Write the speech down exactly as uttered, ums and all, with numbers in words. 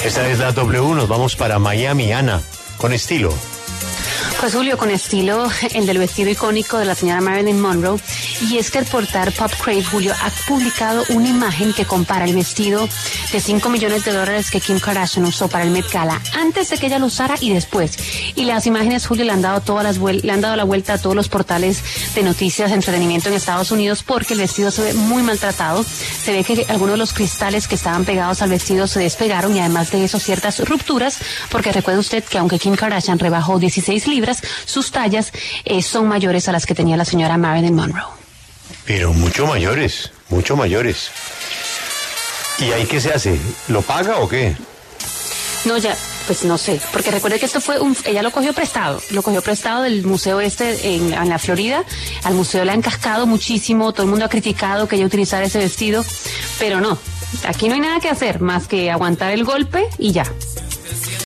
Esta es la W, nos vamos para Miami, Ana, con estilo. Pues Julio, con estilo, el del vestido icónico de la señora Marilyn Monroe. Y es que el portal Pop Crave, Julio, ha publicado una imagen que compara el vestido de cinco millones de dólares que Kim Kardashian usó para el Met Gala, antes de que ella lo usara y después. Y las imágenes, Julio, le han dado todas las vuel- le han dado la vuelta a todos los portales de noticias de entretenimiento en Estados Unidos, porque el vestido se ve muy maltratado. Se ve que algunos de los cristales que estaban pegados al vestido se despegaron, y además de eso ciertas rupturas, porque recuerde usted que aunque Kim Kardashian rebajó dieciséis libras, sus tallas eh, son mayores a las que tenía la señora Marilyn Monroe. Pero mucho mayores, mucho mayores. ¿Y ahí qué se hace? ¿Lo paga o qué? No, ya, pues no sé, porque recuerde que esto fue un, ella lo cogió prestado, lo cogió prestado del museo este en, en la Florida. Al museo le han cascado muchísimo, todo el mundo ha criticado que ella utilizara ese vestido, pero no, aquí no hay nada que hacer más que aguantar el golpe y ya.